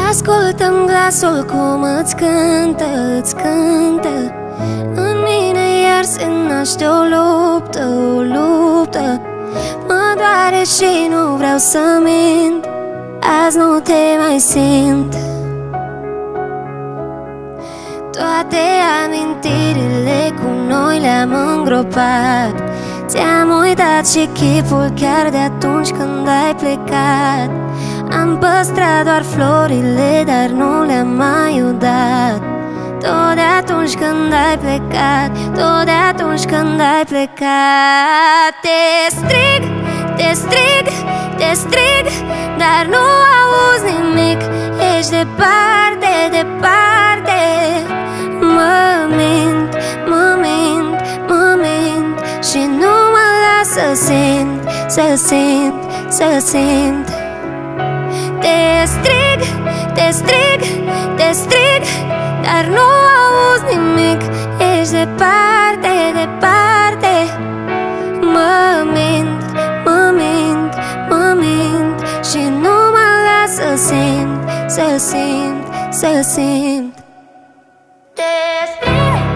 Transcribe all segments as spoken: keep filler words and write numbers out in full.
Ascultă-mi glasul cum îți cântă, îți cântă. În mine iar se naște o luptă, o luptă. Mă doare și nu vreau să mint, azi nu te mai simt. Toate amintirile cu noi le-am îngropat. Ți-am uitat și chipul chiar de atunci când ai plecat. Am păstrat doar florile, dar nu le-am mai udat. Tot de atunci când ai plecat, tot de atunci când ai plecat. Te strig, te strig, te strig, dar nu auzi nimic. Ești departe, departe. Mă mint, mă mint, mă mint și nu mă las să simt, să simt, să simt. Te strig, te strig, te strig, dar nu auzi nimic. Ești departe, departe. Mă mint, mă mint, mă mint și nu mă las să simt, să simt, să simt. Te strig.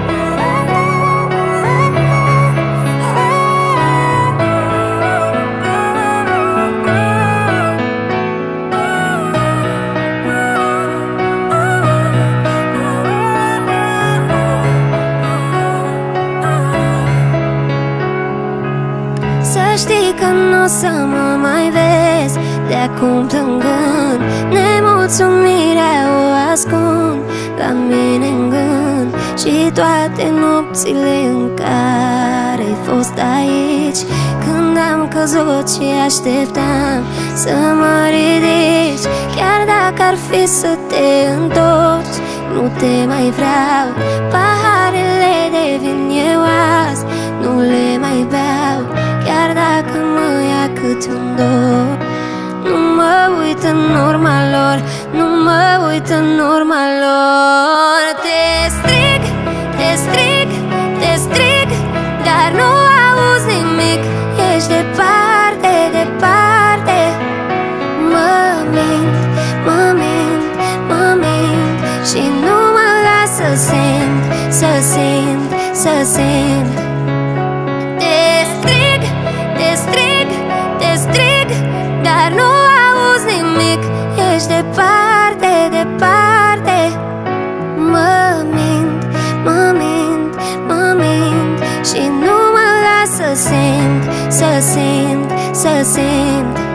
Să știi că n-o să mă mai vezi de acum plângând. Nemulțumirea o ascund la mine în gând. Și toate nopțile în care ai fost aici, când am căzut și așteptam să mă ridici. Chiar dacă ar fi să te întorci, nu te mai vreau. Paharele de vin eu azi nu le mai beau. Chiar dacă mă ia cât un dor, nu mă uit în urma lor, nu mă uit în urma lor. Te strig, te strig, te strig, dar nu auzi nimic. Ești departe, departe. Mă mint, mă mint, mă mint și nu mă las să simt, să simt, să simt. Te strig, te strig, te strig, dar nu auzi nimic. Ești departe, departe. Mă mint, mă mint, mă mint și nu mă las să simt, să simt, să simt.